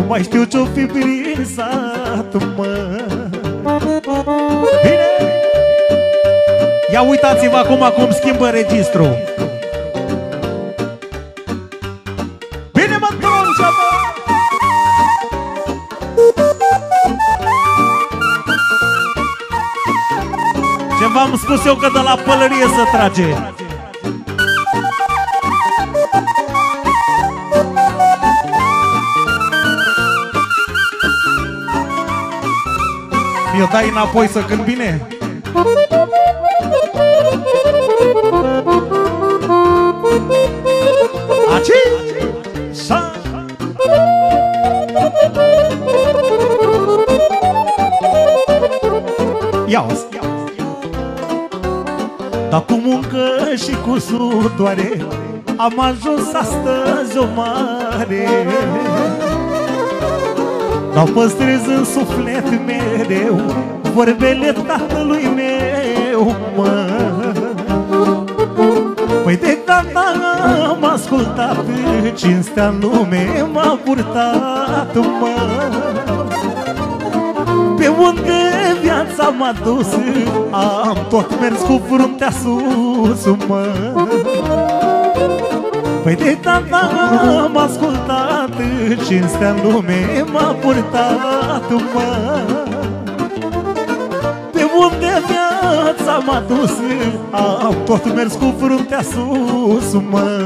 Nu mai știu ce-o fi prin satul, mă. Bine! Ia uitați-vă acum cum schimbă registrul. Bine, mă, troncea, mă! Ce v-am spus eu că de la pălărie să trage. Mi-o dai înapoi să cânt bine? Aci? Sa? Ia-o-ți! Dar cu muncă și cu sudoare am ajuns astăzi o mare. Dar păstrez în suflet mereu vorbele tatălui meu, mă. Păi de tata am ascultat, cinstea în lume m-a purtat, mă. Pe unde viața m-a dus, am tot mers cu fruntea sus, mă. Păi de tata am ascultat, cinstea în lume m-a purtat, mă. Pe unde viața m-a dus, am tot mers cu fruntea sus, mă.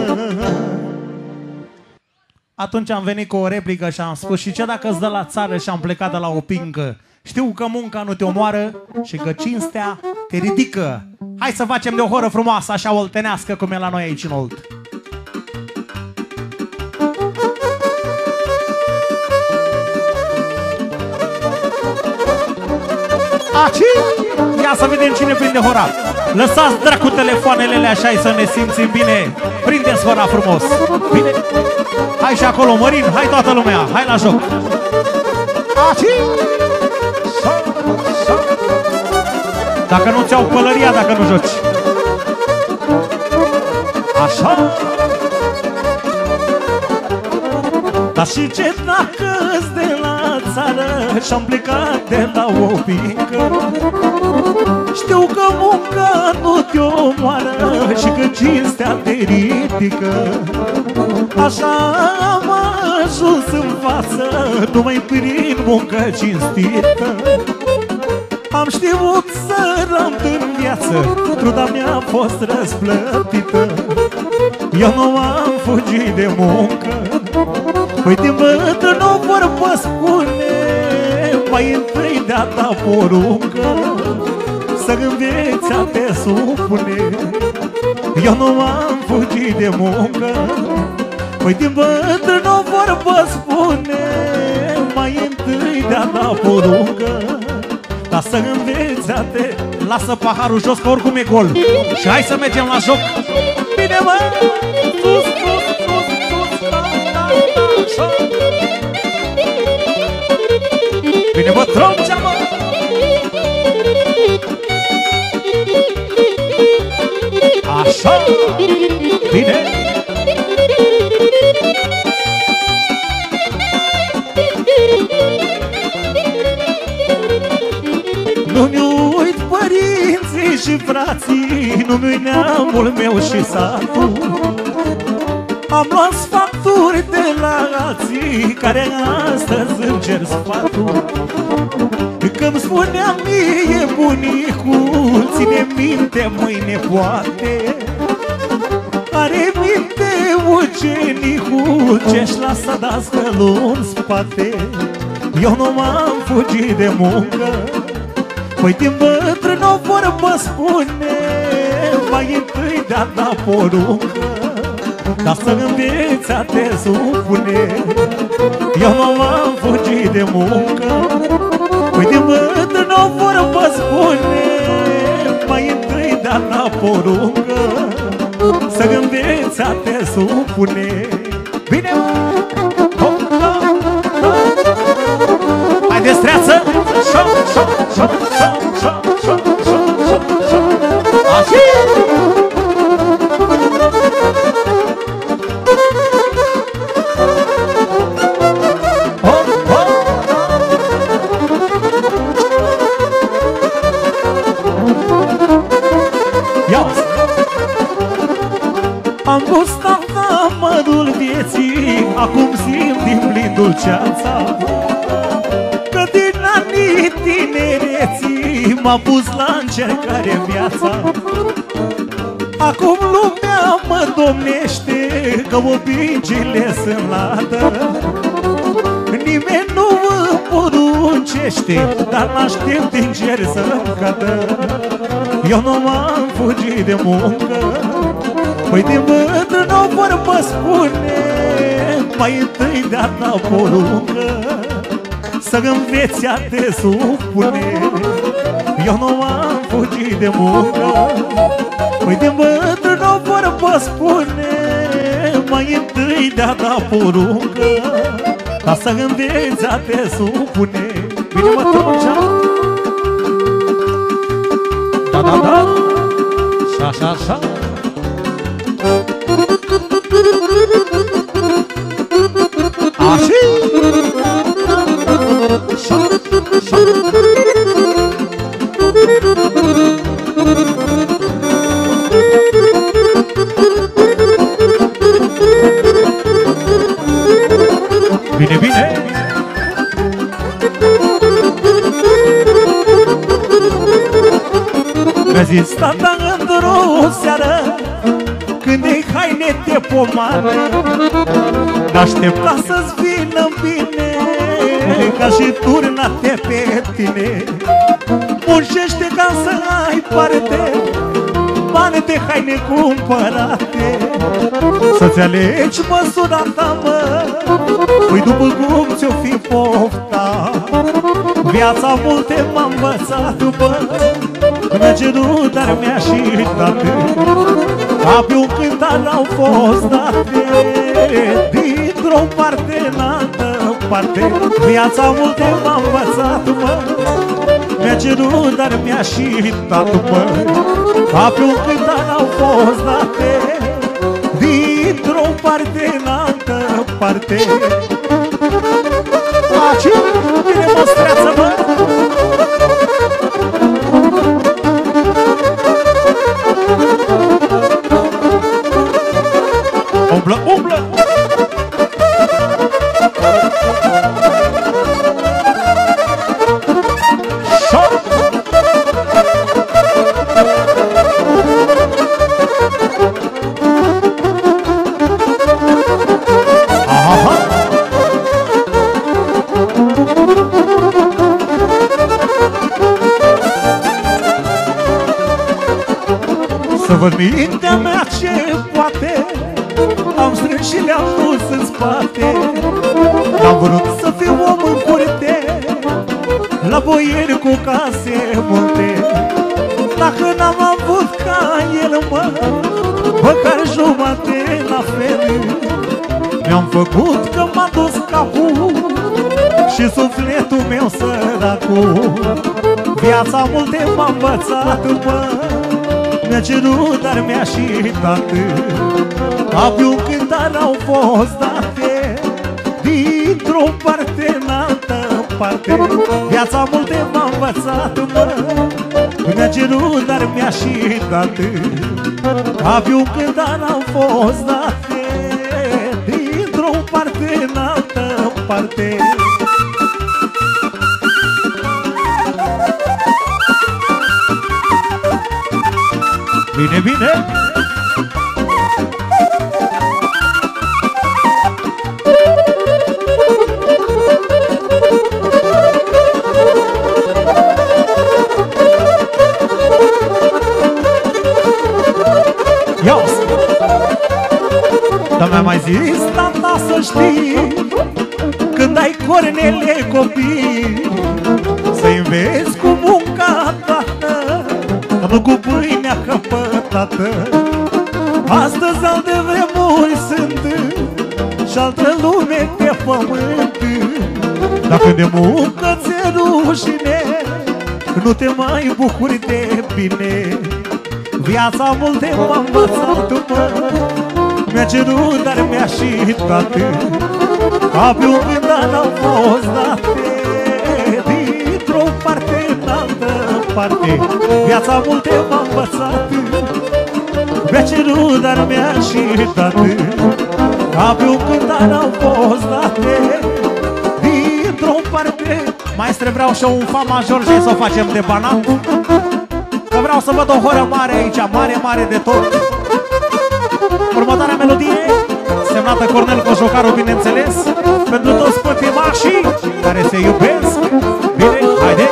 Atunci am venit cu o replică și am spus: și ce dacă îți dă la țară și am plecat de la o pincă? Știu că munca nu te omoară și că cinstea te ridică. Hai să facem de o horă frumoasă, așa oltenească, cum e la noi aici în Olt. Aci? Ia să vedem cine prinde hora. Lăsați dracu telefoanele așa să ne simțim bine. Prindeți hora frumos. Bine? Hai și acolo, Mărin, hai toată lumea, hai la joc. Aci? Dacă nu ți-au pălăria, dacă nu joci. Așa. Dar și ce dacă-s de la țară și-am plecat de la o pincă? Știu că munca nu te omoară și că cinstea te ridică. Așa am ajuns în față, numai prin muncă cinstită. Am știut să rămân în viață, truda mea a fost răsplătită. Eu nu am fugit de muncă, păi din bătrân nu vorbă spune, mai întâi de-a ta poruncă, să înveți a te supune. Eu nu am fugit de muncă, păi din bătrân nu vorbă spune, mai întâi de-a ta poruncă, dar să înveți a te... Lasă paharul jos că oricum e gol. Și hai să mergem la joc. Bine, mă! Sus, sus, sus, sus, da, da, așa. Bine, mă, troncea, mă! Așa! Bine! Nu-mi uit părinții și frații, nu-mi uit neamul meu și satul. Am luat sfaturi de la alții care astăzi îmi cer sfatul. Că-mi spunea mie bunicul, ține minte, mâine poate. Are minte ucenicul, ce-și lasă dascălul în spate. Eu nu m-am fugit de muncă, păi din bătrân o vorbă spune, mai întâi de-a ta poruncă, ca să înveți a te supune. Eu nu m-am fugit de muncă, păi din bătrân o vorbă spune, mai întâi de-a ta poruncă, să înveți a te supune. Bine! Hai de streață! Așa! amărul vieții, acum simt din plin dulceața, că din anii tinereții m-a pus la încercare viața. Acum lumea mă domnește, că obicile sunt ladă, nimeni nu mă poruncește, dar n-aștept din cer să-mi cadă. Eu nu m-am fugit de muncă, păi din bătrân o vorbă spune, mai întâi de-a ta poruncă, să înveți a te supune. Eu nu m-am fugit de muncă, păi din bătrân o vorbă spune, mai întâi de-a ta poruncă, ca să înveți a te supune. Bine mă truncea? Da, da, da. Șa, șa, șa. Așa. Șa, șa. Bine, bine. Mi-a zis tata într-o seară, când e haine de pomană, n-aștepta să-ți vină bine, ca și turnate pe tine. Muncește ca să ai parte, bani de haine cumpărate, să-ți alegi măsura ta, mă, păi după cum ți-o fi pofta. Viața multe m-a învățat, bă, mi-a cerut, dar mi-a și dat. Abia un cântar au fost date, dintr-o parte în altă parte. Viața multe m-a învățat, mă, mi-a cerut, dar mi-a și dat, bă. Abia un cântar au fost date, dintr-o parte în altă parte. Aci, bine măstreață, mă. Umblă, umblă. Șor. Aha. Să văd mintea mea ce poate, am strâns și le-am dus în spate. N-am vrut să fiu om în curte, la boieri cu case multe. Dacă n-am avut ca el, mă, măcar jumate la fel. Mi-am făcut că m-a dus capul și sufletul meu săracul. Viața multe m-a învățat, mă, mi-a cerut, dar mi-a și dat. Abia un cântar au fost date, dintr-o parte în altă parte. Viața multe m-a învățat, mă, mi-a cerut, dar mi-a și dat. Abia un cântar au fost date, dintr-o parte în altă parte. Bine, bine. Dar mi-a mai zis tata să știi, când ai cornele copii, să-i înveți cu munca ta, că nu cu pâinea căpătată. Astăzi alte vremuri sunt și altă lume pe pământ. Dacă de muncă ți-e rușine, nu te mai bucuri de bine. Viața multe m-a învățat, mă, mi-a cerut, dar mi-a și dat. Abia un cântar au fost date, dintr-o parte în altă parte. Viața multe m-a învățat, mi-a cerut, dar mi-a și dat, ca pe un cântar au fost date. Dintr-o parte, maestre, vreau și eu un fa major și să o facem de banat, că vreau să văd o horă mare aici, mare, mare de tot. Următoarea melodie, semnată Cornel Cojocaru, bineînțeles, pentru toți pătimașii care se iubesc. Bine, haide!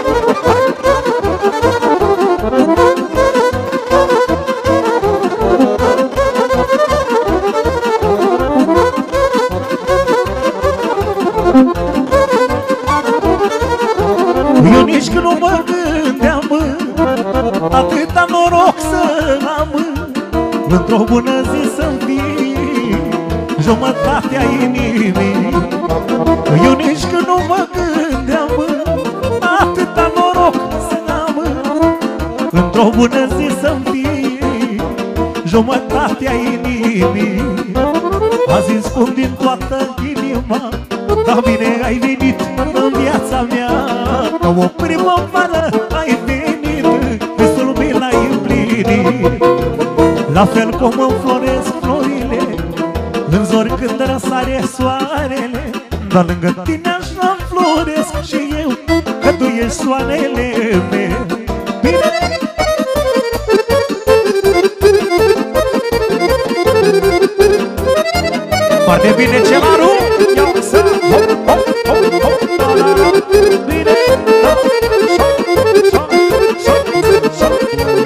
Eu nici când nu mă gândeam atâta noroc să am, într-o bună zi să-mi fie jumătatea inimii. Eu nici când nu mă gândeam atâta noroc să am, într-o bună zi să-mi fie jumătatea inimii. Azi îmi spun din toată inima, da, bine ai venit în viața mea, ca o primăvară ai venit, visul meu l-ai împlinit. La fel cum înfloresc florile în zori când răsare soarele, dar lângă tine așa înfloresc și eu, că tu ești soarele meu. Bine! Foarte bine, Celaru! Ia-o să... Hop, hop, hop, hop, la, la, la. Bine! La, șa, șa, șa, șa.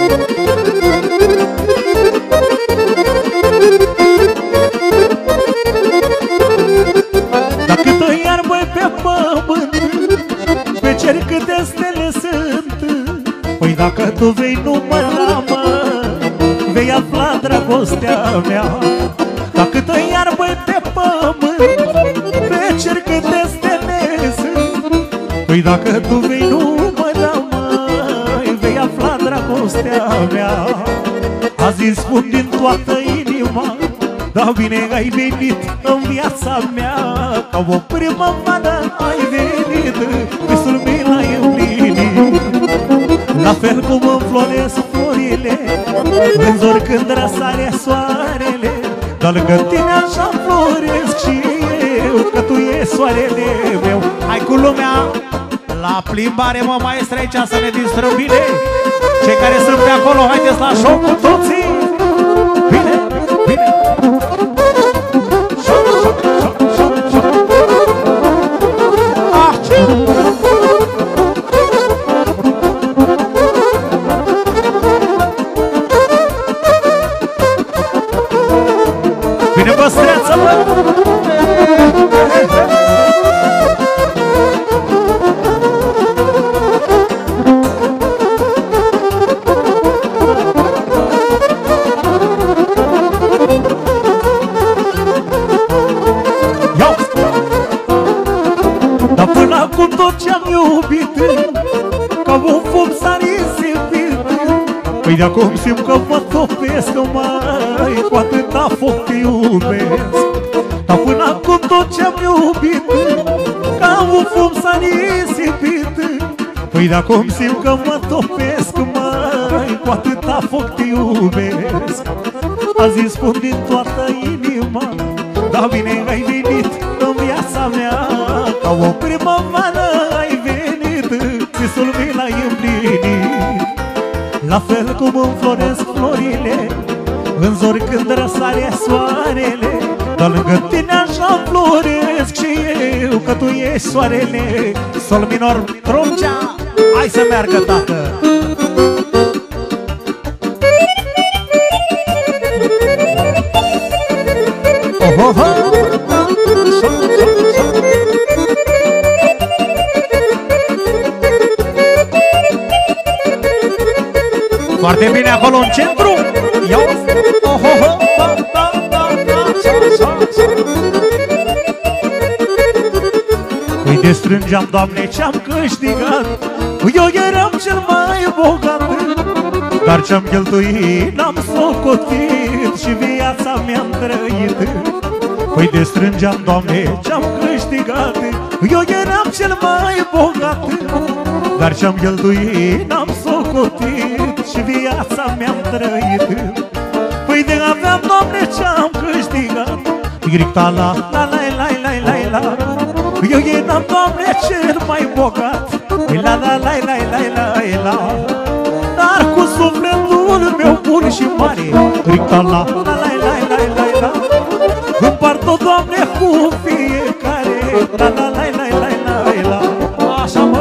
Dacătă iarbă pe pământ, pe cer câte stele sunt, păi dacă tu vei număra, mă, vei afla dragostea mea. Dacă te iarbă pe pământ, pe cer câte stele sunt, păi dacă tu vei număra, măi, vei afla dragostea mea. Azi îmi spun din toată inima, da, bine ai venit în viața mea, ca o primăvară ai venit, visul meu l-ai împlinit. La fel cum înfloresc florile în zori când răsare soarele, dar lângă tine așa floresc și eu, că tu ești soarele meu. Hai cu lumea la plimbare, mă, maestre, aici să ne distrăm bine. Cei care sunt pe acolo, haideți la joc cu toții. Bine, bine. Joc, joc, joc, joc, joc. Ah, ce? Bine, băstreață, mă! Iau! Dar până acum tot ce-am iubit, ca un fum s-a risipit, păi de acum simt că mă topesc, mai cu atâta foc te iubesc. Dar până acum tot ce-am iubit, ca un fum s-a risipit, păi de acum simt că mă topesc, mai cu atâta foc te iubesc. Azi îmi spun din toată inima, da, bine ai venit în viața mea, ca o primăvară ai venit, visul meu l-ai împlinit. La fel cum înfloresc florile în zori când răsare soarele, dar lângă tine așa floresc și eu, că tu ești soarele. Sol minor, troncea, hai să meargă, tată! Oh, oh, oh. Foarte bine acolo în centru. Ia-o. Oh, oh, oh. Da, da, da, da. Uite, strângeam, Doamne, ce-am câștigat, eu eram cel mai bogat, dar ce-am cheltuit n-am socotit și viața mi-am trăit. Uite, strângeam, Doamne, ce-am câștigat, eu eram cel mai bogat, dar ce-am cheltuit n-am socotit și viața mi-am trăit. Păi n-am, Doamne, ce-am câștigat. Gric-ta-la, la-la-la-la-la-la. Eu eram, Doamne, cel mai bogat. La-la-la-la-la-la-la. Dar cu sufletul meu bun și mare. Gric-ta-la, la-la-la-la-la-la. Împart-o, Doamne, cu fiecare. La-la-la-la-la-la-la. Așa, mă.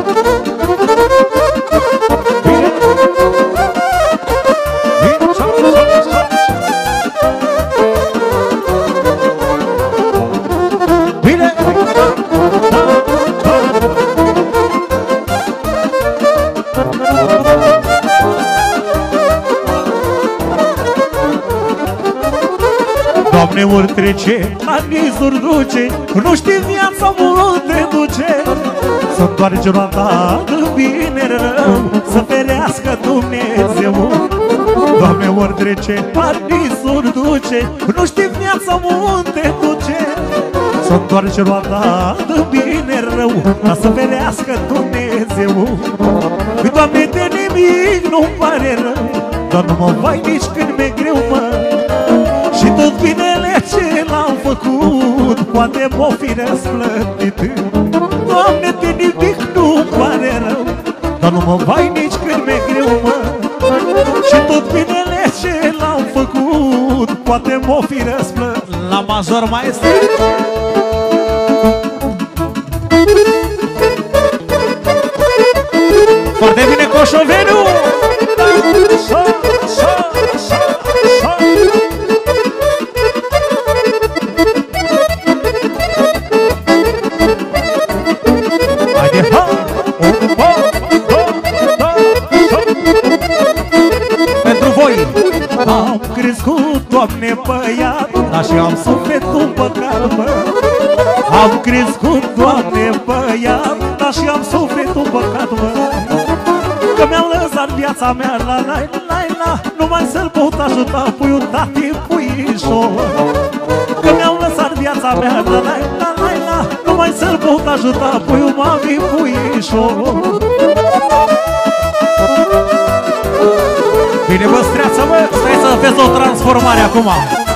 Doamne, ori trece, ani ori duce, nu știi viața unde duce. Să întoarce roata în bine rău, să ferească Dumnezeu. Doamne, ori trece, ani ori duce, nu știi viața unde duce. Să întoarce roata în bine rău, ca să ferească Dumnezeu. Doamne, de nimic nu-mi pare rău, doar nu mă vai nici când mi-e greu, mă. Și tot binele ce l-am făcut poate m-o fi răsplătit. Doamne, de nimic nu pare rău, dar nu mă vai nici când mi-e greu, mă. Și tot binele ce l-am făcut poate m-o fi răsplătit. La major, maestru. Foarte bine, Coșoveniu! Pentru voi am crescut, Doamne, băiat, dar și am sufletul păcat, mă. Am crescut, Doamne, băiat, dar și am sufletul păcat, mă. Că mi-am lăsat viața mea, la, numai să-l pot ajuta puiul tati, puișor. Că mi-am lăsat viața mea, la, numai să-l pot ajuta puiul mami, puișor. Bine, băstreață, mă, stai să vezi o transformare acum.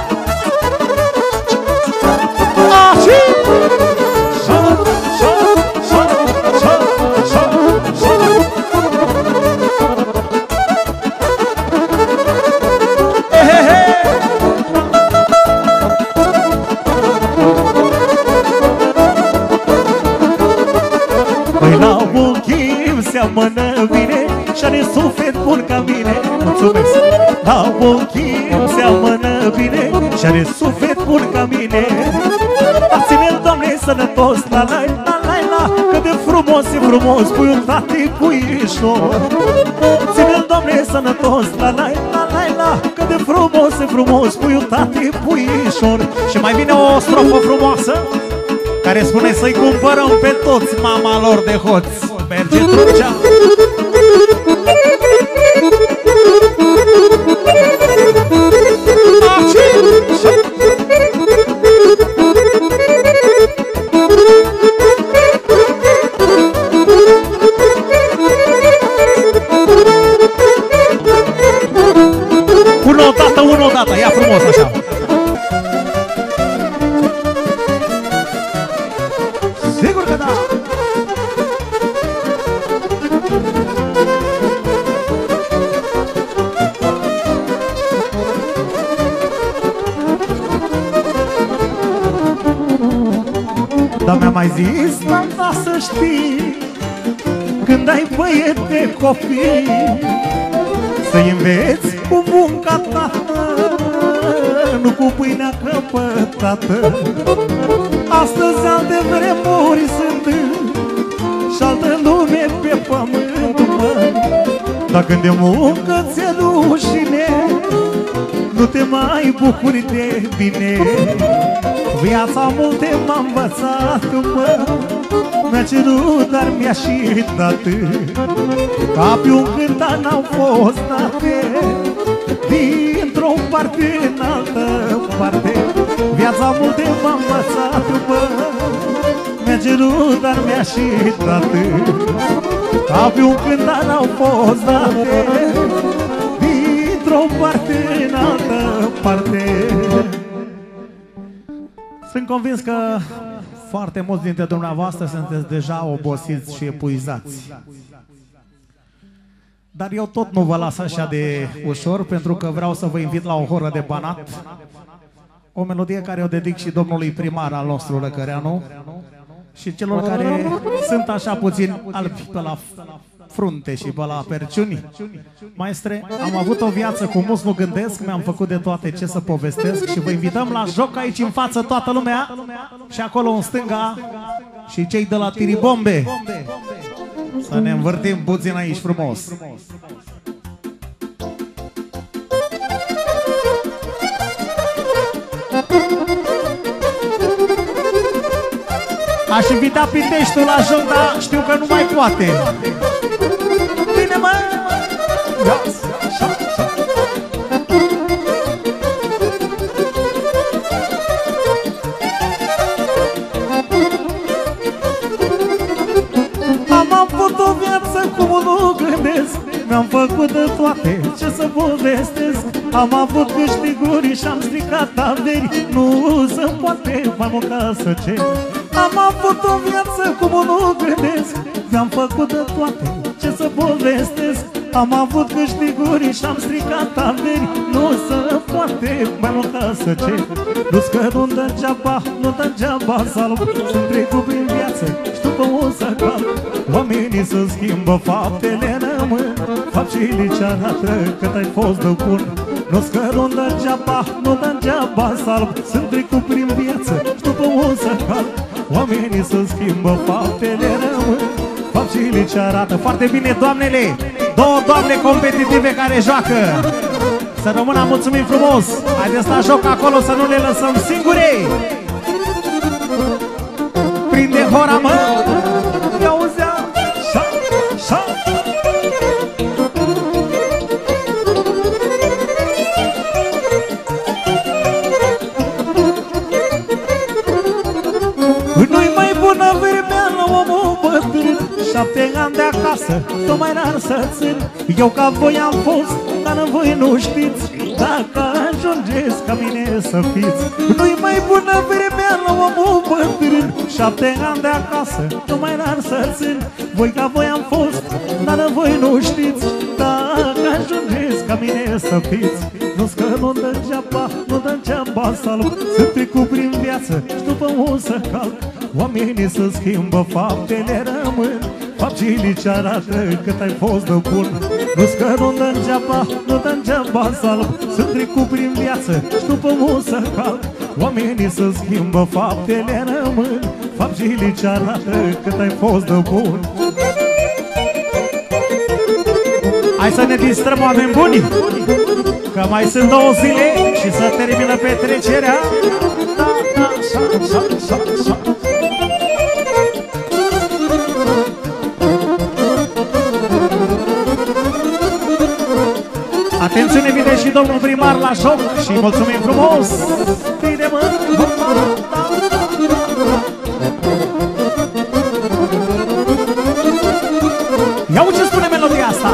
Păi la un chip seamănă bine și are suflet bun ca mine. Mulțumesc! La un chip seamănă bine și are suflet bun ca mine. Dar ține-l, Doamne, sănătos, la, că de frumos e frumos puiul tati, puișor. Ține-l, Doamne, sănătos, la, că de frumos e frumos puiul tati, puișor. Și mai vine o strofă frumoasă care spune să-i cumpărăm pe toți mama lor de hoți. Merge trucea. Una odată, ia frumos așa. Sigur că da! Dar mi-a mai zis, tata, să știi, când ai băiete copii, să-i înveți cu munca ta, nu cu pâinea căpătată. Astăzi alte vremuri sunt și altă lume pe pământ, mă. Dar când de muncă ți-e rușine, nu te mai bucuri de bine. Viața multe m-a învățat, mă. Mi-a cerut, dar mi-a și dat. Ca pe un cântar n-au fost date, dintr-o parte în altă parte. Viața multe m-a învățat, mă. Mi-a cerut, dar mi-a și dat. Ca pe un cântar n-au fost date, într-o parte, în altă parte. Sunt convins că foarte mulți dintre dumneavoastră sunteți deja obosiți și epuizați. Dar eu tot nu vă las așa de ușor, pentru că vreau să vă invit la o horă de Banat. O melodie care o dedic și domnului primar al nostru, Răcăreanu, și celor care sunt așa puțin albi pe la frunte și pe la perciuni. Maestre, am avut o viață cu mulți, nu gândesc, mi-am făcut de toate ce să povestesc și vă invităm la joc aici în față toată lumea și acolo în stânga și cei de la Tiribombe. Să ne învârtim puțin aici frumos. Aș invita Piteștiul la joc, dar știu că nu mai poate. Bine, mă! Am avut o viață cum nu gândesc, mi-am făcut de toate, ce să povestesc. Am avut câștiguri și-am stricat averi, nu se poate mai mult ca să cer. Am avut o viață cum nu gândesc, mi-am făcut de toate, ce să povestesc. Am avut câștiguri și-am stricat averi, nu se poate mai mult ca să cer. Nu-ți că nu dă degeaba, nu dă degeaba salv, sunt trecut prin viață și după un să calc. Oamenii se schimbă, faptele rămân, faptele ce arată cât ai fost de bun. Nu-ți că nu dă degeaba, nu dă degeaba salv, sunt trecut prin viață și după un să calc. Oamenii se schimbă, faptele rămân, faptele ce arată. Foarte bine, doamnele! Două doamne competitive care joacă. Să rămână, mulțumim frumos. Haideți la joc acolo, să nu le lăsăm singure. Prinde hora, mă. I-auzea. Șa, șa. Nu-i mai bună vremea la omul bătrân, 7 ani de acasă, tot mai rar să țin. Eu ca voi am fost, dar voi nu știți, dacă ajungeți ca mine să fiți. Nu-i mai bună vremea la omul bătrân, 7 ani de acasă, tot mai rar să țin. Voi ca voi am fost, dar voi nu știți, dacă ajungeți ca mine să fiți. Nu-ți că nu dă degeaba, nu dă degeaba salv, sunt trecut prin viață și după un să calc. Oamenii se schimbă, faptele rămân, faptele ce arată cât ai fost de bun. Nu-ți că nu dă degeaba, nu dă degeaba salv, sunt trecut prin viață și după un să calc. Oamenii se schimbă, faptele rămân, faptele ce arată cât ai fost de bun. Hai să ne distrăm, oameni buni, că mai sunt 2 zile și să termină petrecerea. Da, da, șa, șa, șa, șa. Atențiune, vine și domnul primar la joc și mulțumim frumos. Bine, mă. Ia ce spune melodia asta.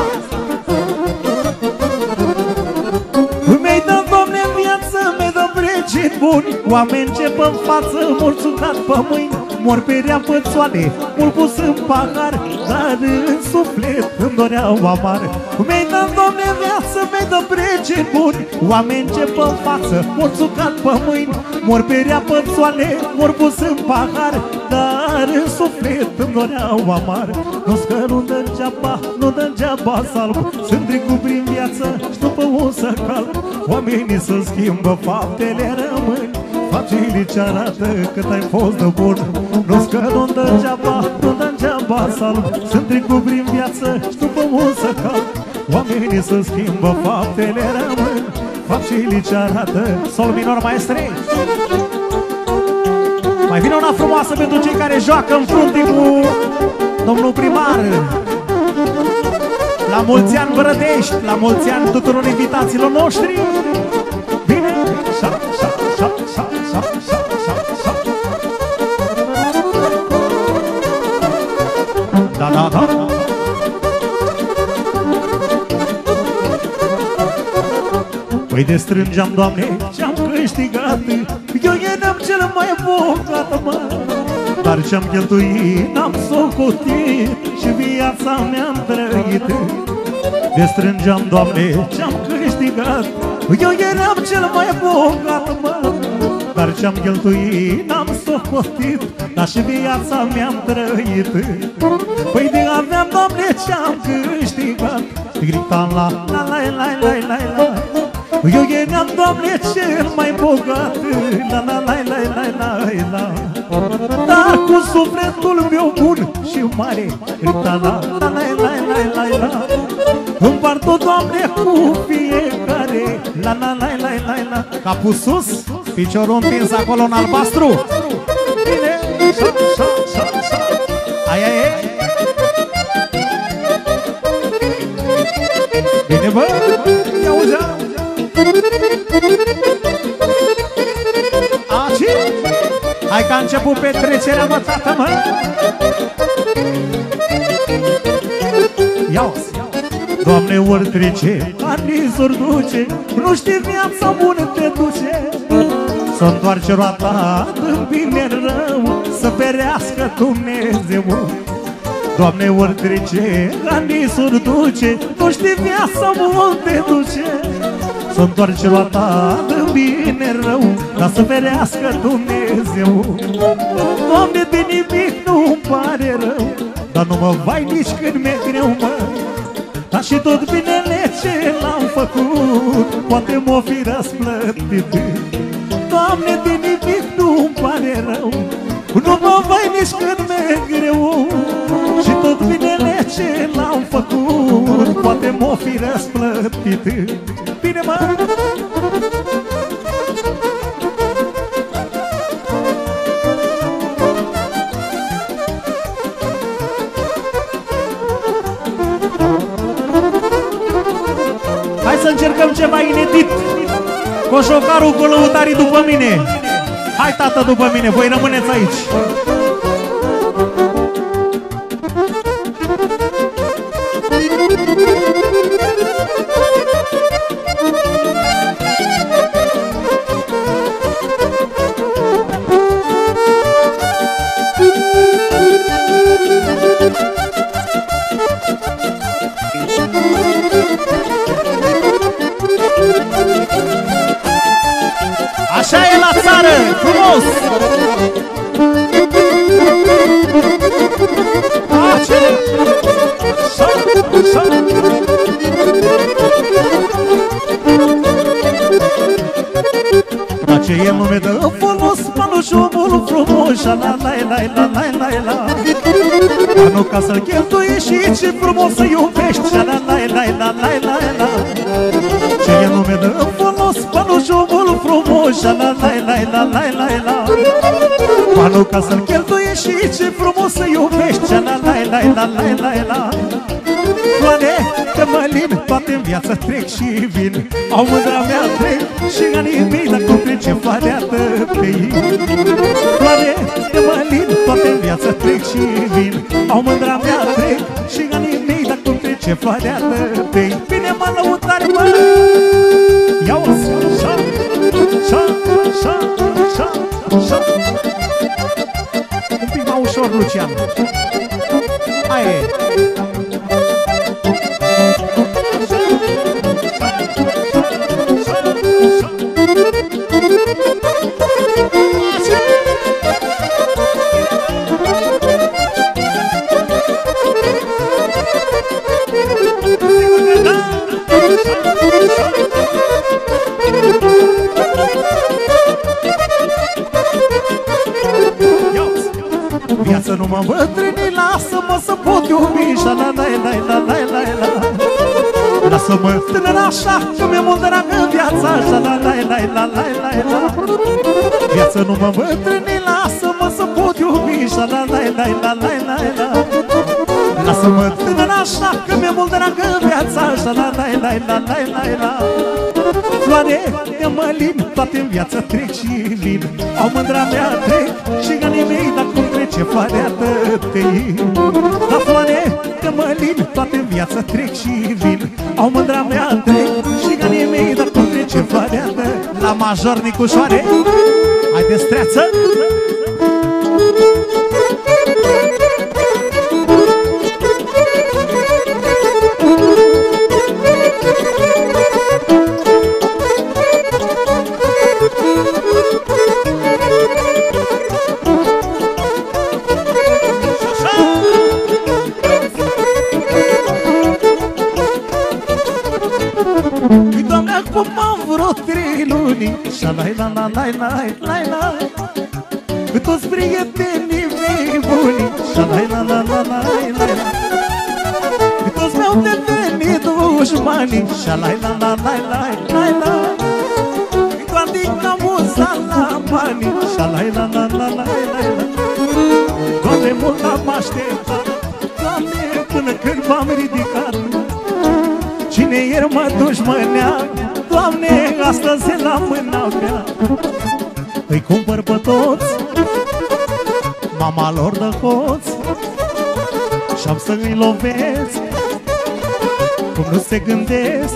Mi-ai dat, Doamne, în viață, mi-ai dat pregeni buni. Oameni ce pe-n față, mor țucat pe mâini, mor pe rea pățoane, mor pus în pahar, dar în suflet îmi doreau amar. Mi-ai dat, Doamne, în viață, mi-ai dat pregeni buni. Oameni ce pe-n față, mor țucat pe mâini, mor pe rea pățoane, mor pus în pahar, dar în suflet îmi doreau amar. Nu-ți că nu dă degeaba, nu dă degeaba salv, sunt trecut prin viață și după un să calc. Oamenii se schimbă, faptele rămân, faptele ce arată cât ai fost de bun. Nu-ți că nu dă degeaba, nu dă degeaba salv, sunt trecut prin viață și după un să calc. Oamenii se schimbă, faptele rămân, faptele ce arată. Sol minor, maestre. Mai vine una frumoasă pentru cei care joacă în frunte cu domnul primar. La mulți ani Brădești, la mulți ani tuturor invitațiilor noștri. Bine! Șa, șa, șa, șa, șa, șa, șa, șa. Da, da, da. Păi de strângeam, Doamne, ce-am câștigat, eu eram cel mai bogat, mă. Dar ce-am cheltuit, n-am socotit și viața mi-am trăit. De strângeam, Doamne, ce-am câștigat, eu eram cel mai bogat, mă. Dar ce-am cheltuit, n-am socotit, dar și viața mi-am trăit. Păi de aveam, Doamne, ce-am câștigat, gritam la la la la la la la. Eu eram, Doamne, cel mai bogat, la la la la la la la. Dar cu sufletul meu bun și mare, gritam la la la la la la la. Împart-o, Doamne, cu fiecare, la la la la la la. Capul sus, piciorul împins acolo în albastru. Bine, sa, sa, sa, sa. Ai, ai, ai. Bine, bă, ia uza. Aci? Hai că a început petrecerea, mă, tată, mă. Ia-o-ți. Doamne, ori trece, ani s-ori duce, nu știi viața bună te duce. Să întoarce roata în bine rău, să ferească Dumnezeu. Doamne, ori trece, ani s-ori duce, nu știi viața bună te duce. Să întoarce roata în bine rău, dar să ferească Dumnezeu. Doamne, de nimic nu-mi pare rău, dar nu mă vai nici când mi-e greu, mă. Dar și tot binele ce l-am făcut, poate m-o fi răsplătit. Doamne, de nimic nu-mi pare rău, nu mă vai nici când mi-e greu. Și tot binele ce l-am făcut, poate m-o fi răsplătit. Bine, mă! Hai să încercăm ceva inedit. Coșocarul cu lăutarii după mine. Hai, tată, după mine, voi rămâneți aici. Așa e la țară, frumos! Dar ce el nu mi dă folos, manușomul frumos, la la la la la la la. Dar nu ca să-l cheltuiești și ce frumos să iubești, la la la la la la la la. Ce el nu mi dă folos, manușomul frumos, la la la la la la la la. Dar nu ca să-l cheltuiești și ce frumos să iubești, la la la la la la la la. Floare de mălin, toate-n viață trec și vin, au mândra mea trec și anii mei, dar cum trece floarea tăpei. Floare de mălin, toate-n viață trec și vin, au mândra mea trec și anii mei, dar cum trece floarea tăpei. Bine, mă, lăutare, mă! Ia-o! Șa, șa, șa, șa, șa. Un pic mai ușor, Lucian. Aia e. Viața nu mă îmbătrâni, lasă-mă să pot iubi, la la la la la la la la. Lasă-mă tânăr așa, că mi-e mult dragă viața, la la la la la la la la. Viața nu mă îmbătrâni, lasă-mă să pot iubi, la la la la la la la la. Lasă-mă tânăr așa, că mi-e mult dragă viața, la la la la la la la la. Floare de mălin, toate-n viață trec și vin, au mândra mea trec și anii mei, dar cum trece floarea tătei. La floare de mălin, toate-n viață trec și vin, au mândra mea trec și anii mei, dar cum trece floarea major Nicușoare. Haideți, treață! Acum am vreo 3 luni și-alai la la la la la la cu toți prietenii mei buni și-alai la la la la la la cu toți mi-au devenit dușmanii și-alai la la la la la la doar din camuza la banii și-alai la la la la la la Doamne, mult am așteptat, Doamne, până când m-am ridicat. Cine ieri mă dușmânea, Doamne, astăzi e la mâna mea. Îi cumpăr pe toți, mama lor de hoț, și-am să-i lovesc, cum nu se gândesc.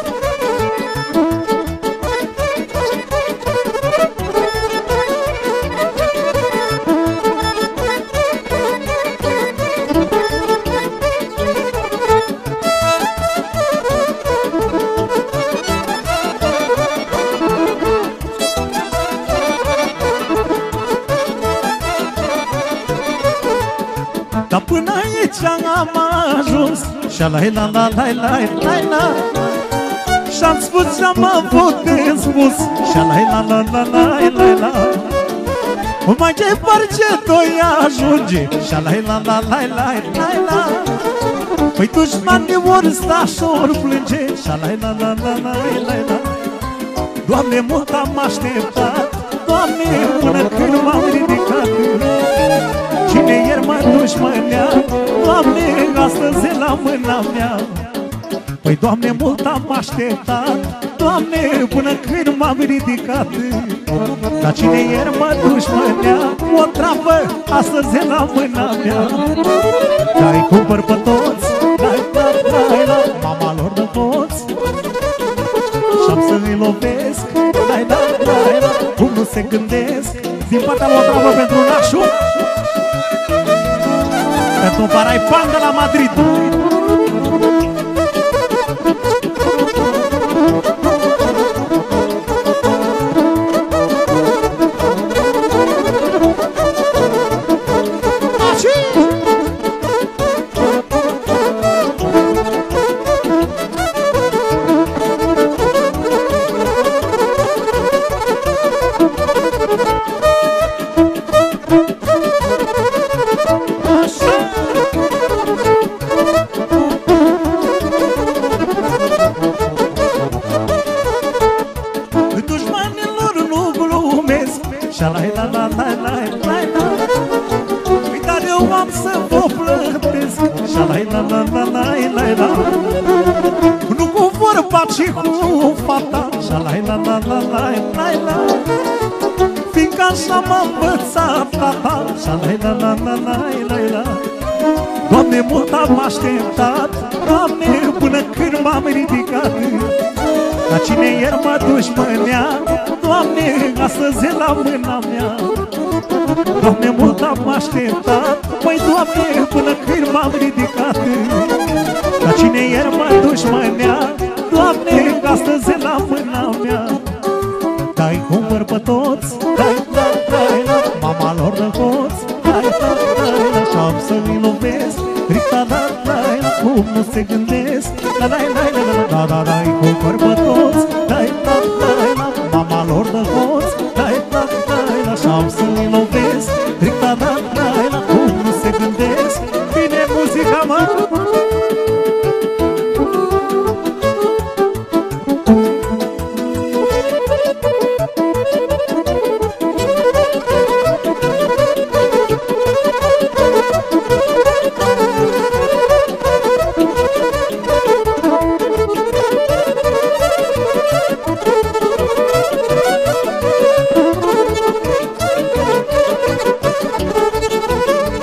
Dar până aici am ajuns și-alai la la la la la la și-am spus ce-am avut de spus și-alai la la la la la la mai departe doi ajunge și-alai la la la la la la păi dușmanii ori sta și-ori plânge și-alai la la la la la la Doamne, mult am așteptat, Doamne, până când m-am ridicat. Cine ieri mă dușmânea, Doamne, astăzi e la mâna mea. Păi, Doamne, mult am așteptat, Doamne, până când m-am ridicat. Dar cine ieri mă dușmânea, o travă, astăzi e la mâna mea. Dai cumpăr pe toți, dai la dai la mama lor de hoți, și-am să-i lovesc, dai la dai la cum nu se gândesc. Din partea lui o travă pentru nașu, pentru Parai Pan de la Madrid. Și-alai la la la la la la păi dar eu am să vă plătesc și-alai la la la la la la nu cu vorba, ci cu fata și-alai la la la la la la fiindcă așa m-a învățat tata și-alai la la la la la la Doamne, mult am așteptat, Doamne, până când m-am ridicat. Dar cine ieri mă dușmânea, Doamne, astăzi e la mâna mea. Doamne, mult am așteptat, măi, Doamne, până când m-am ridicat. Dar cine ieri mă dușmânea, Doamne, astăzi e la mâna mea. Dai cumpăr pe toți, dai la dai la mama lor de hoți, dai la dai la și-am să-i lovesc, rita la dai la cum nu se gândesc. La dai la la la la dai cumpăr pe toți, dai la dai la mama lor de hoți, dai la dai la și-am să-i lovesc, rita la dai la cum nu se gândesc. Bine muzica, mă!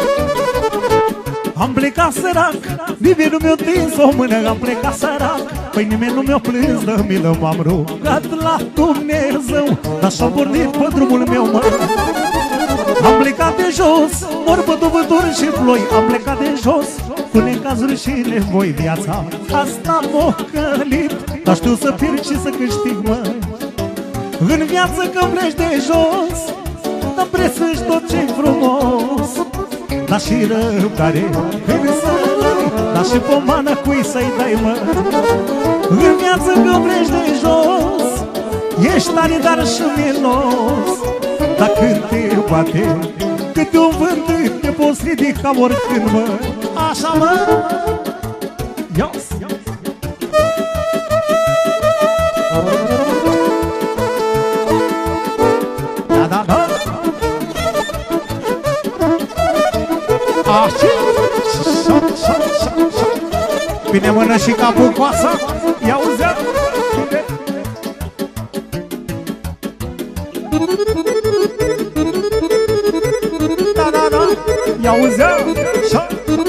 Am plecat sărac, nivelul meu tins o mână, am plecat sărac. păi nimeni nu mi-a plâns de milă, m-am rugat la Dumnezeu, așa-am pornit pe drumul meu, mă. Am plecat de jos, morbătul, vânturi și ploi. Am plecat de jos, cu necazuri și nevoi. Viața asta m-a călit, dar știu să pierd și să câștig, mă. În viață când pleci de jos, dar prețuiești tot ce-i frumos. Dar și răbdare, când să-l ai, dar și pomană cui să-i dai, mă. În viață când pleci de jos, ești tare, dar și milos. Dar când te bate câte un vânt, te poți ridica oricând, mă. Așa, mă. Ios. Da, da, da. Așa. Bine mână și capul coasă. Ia uzea. Da, da, da. Ia uzea. Așa.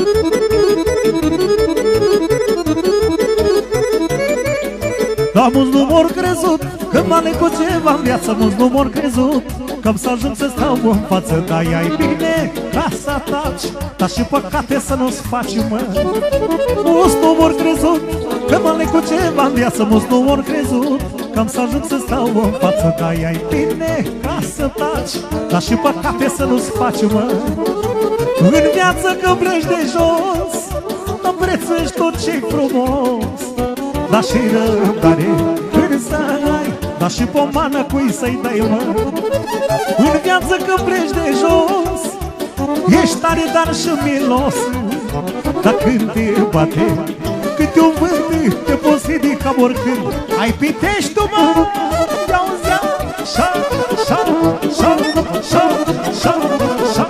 Da, mulți nu m-or crezut că m-a necut ceva în viață. Mulți nu m-or crezut că-mi să ajung să stau în față. Dar ea-i bine ca să taci, dar și păcate să nu-ți faci, mă. Mulți nu m-or crezut că m-a necut ceva în viață. Mulți nu m-or crezut că-mi să ajung să stau în față. Dar ea-i bine ca să taci, dar și păcate să nu-ți faci, mă. În viață când pleci de jos, îmi prețuiești tot ce-i frumos. Dar și răbdare când să ai, dar și pomană cui să-i dai, mă. În viață când pleci de jos, ești tare, dar și milos. Dar când te bate câte un vânt, te poți ridica oricând. Ai Pitești tu, mă. Ia-uzi, ia. Șa, șa, șa, șa, șa, șa.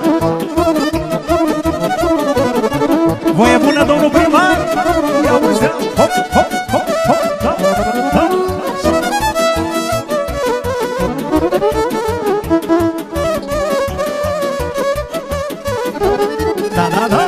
Voie bună, domnul primar. Ia-uzi, ia. Hop, hop, hop, hop, da, da. Da, da, da.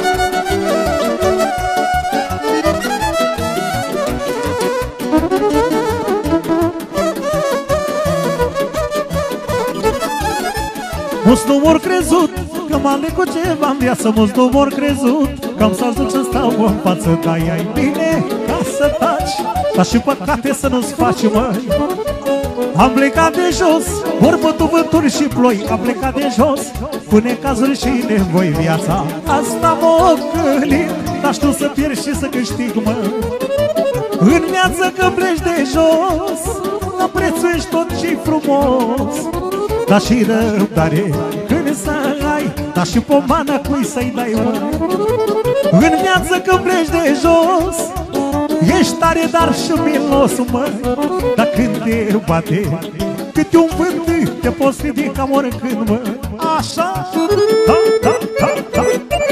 Mulți nu m-or crezut că m-a necut ceva în viață. Mulți nu m-or crezut că-am să ajung să stau în față. Dar ea-i bine ca să taci, dar și păcate să nu-ți faci, mă. Am plecat de jos, vorbătul, vânturi și ploi. Am plecat de jos, cu necazuri și nevoi. Viața asta m-a călit, dar știu să pierd și să câștig, mă. În viață când pleci de jos, îmi prețuiești tot ce-i frumos. Dar și răbdare când să ai, dar și pomană cui să-i dai, mă. În viață când pleci de jos, ești tare, dar și milos, mă. Dar când te bate câte un vânt, te poți ridica oricând, mă. Așa, da, da, da, da.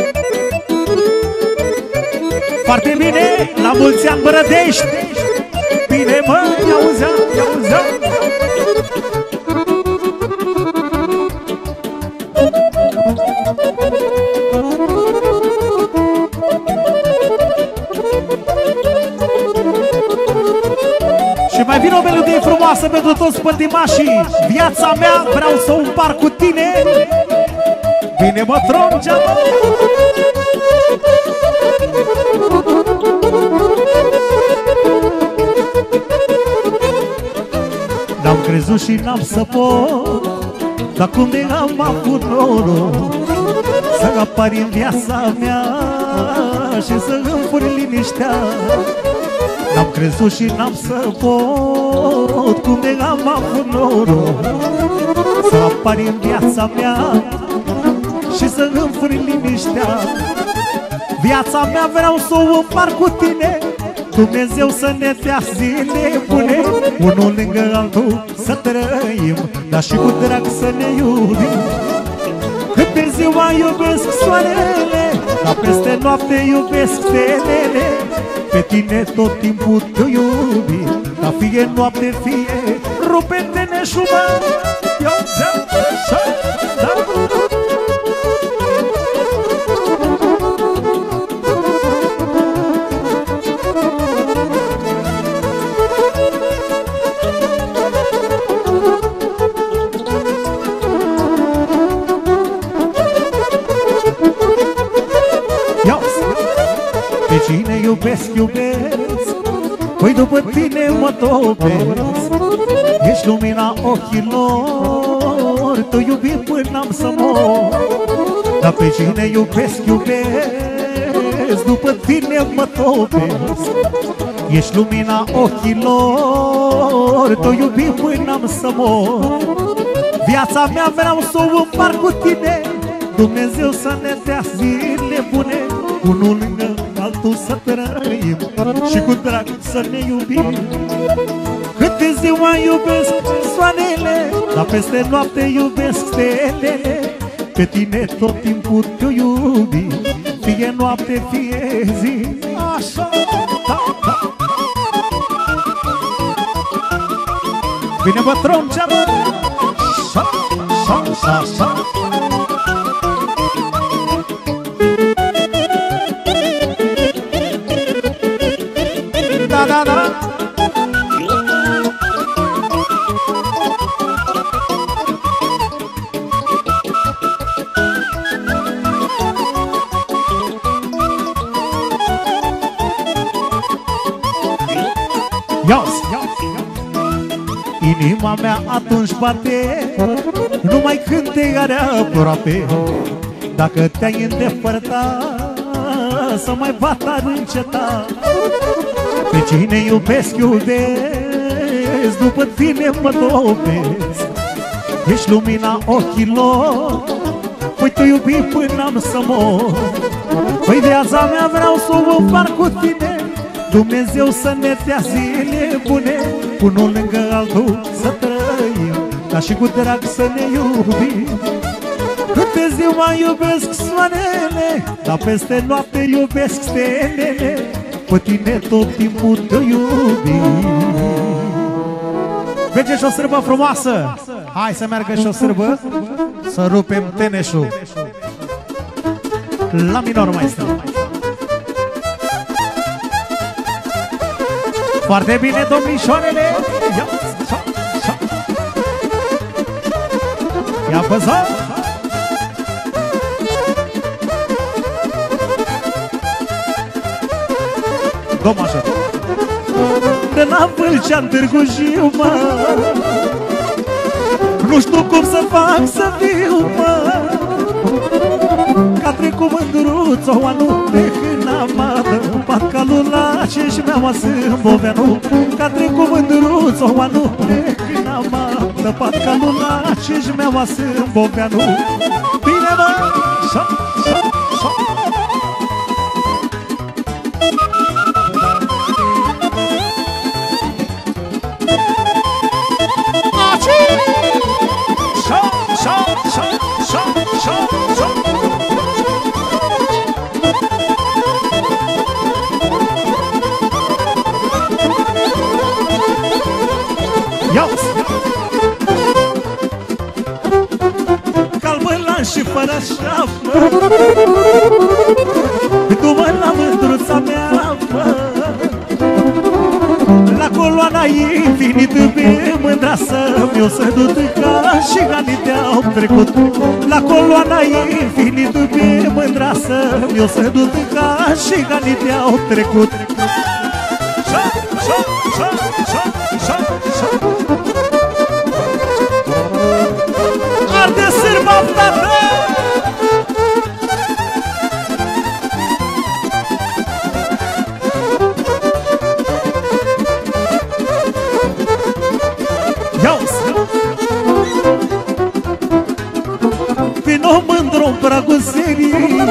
Foarte bine, la mulți ani, Bărădești. Bine, mă, ia-uzea, ia-uzea. Și mai vine o melodie frumoasă pentru toți pătimașii. Viața mea vreau să o împart cu tine. Bine, mă, Troncea, mă. N-am crezut și n-am să pot, dar cum de am avut noroc să apari în viața mea și să îmi liniștea. N-am crezut și n-am să pot, cum de am avut noroc să apari în viața mea și să îmi liniștea. Viața mea vreau să o împart cu tine, Dumnezeu să ne dea zile bune, unul lângă altul să trăim, dar și cu drag să ne iubim. Cât pe ziua iubesc soarele, dar peste noapte iubesc stelele. Pe tine tot timpul te iubi, dar fie noapte, fie rupe-te neșumă. Ia-o-ți-a, așa, da. iubesc, iubesc, păi după tine mă topesc. Ești lumina ochilor, tu iubi până am să mor. Dar pe cine iubesc, iubesc, după tine mă topesc. Ești lumina ochilor, tu iubi până am să mor. Viața mea vreau să o împart cu tine, Dumnezeu să ne dea zile bune, unul lângă altul să trăim și cu drag să ne iubim. Câte ziua iubesc soarele, dar peste noapte iubesc stelele. Pe tine tot timpul te iubi, fie noapte, fie zi. Așa, da, da. Vine bătrân ceamă. Așa, așa, așa, așa. Da, da, da. Inima mea atunci bate numai când te are aproape. Dacă te-ai îndepărtat, să mai bat ar înceta. Pe cine iubesc, iubesc, după tine mă topesc. Ești lumina ochilor, păi te iubi până am să mor. Păi viața mea vreau să o împart cu tine, Dumnezeu să ne dea zile bune, unul lângă altul să trăim, dar și cu drag să ne iubim. Câte ziua iubesc soarele, dar peste noapte iubesc stelele. Pe tine tot timpul te iubim. Merge și o sârbă frumoasă. Hai să meargă și o sârbă, să rupem teneșul. La minor, maestru. Foarte bine, domnișoarele. Ia păzat. Domnul așa. De la Vâlcea-n Târgu Jiu, mă, nu știu cum să fac să fiu, mă. Ca trecut mândruț-o anu de hânamadă, patcalul la ce-și mea Sâmboveanu. Ca trecut mândruț-o anu de hânamadă, patcalul la ce-și mea Sâmboveanu. Bine, mă, șa, șa, șa. Și fără șapă, du-mă la mândruța mea, mă. La coloana infinit pe mândrasă, mi-o sădut ca și anii te-au trecut. La coloana infinit pe mândrasă, mi-o sădut ca și anii te-au trecut. Șa, șa, șa, șa, șa, șa. Arde sârba, tată! Vino mândru-n pragul serii,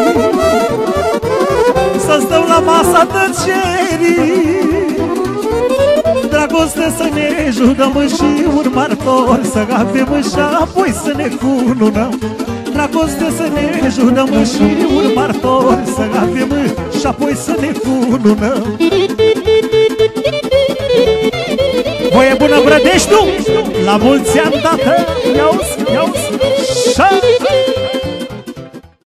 să stăm la masa tăcerii. Dragoste să ne judăm și un martor, să avem și apoi să ne cununăm. Dragoste să ne judăm și un martor, să avem și apoi să ne cununăm. Voie bună, Brădești, la mulți ani, tată! Ia-uzi, ia-uzi!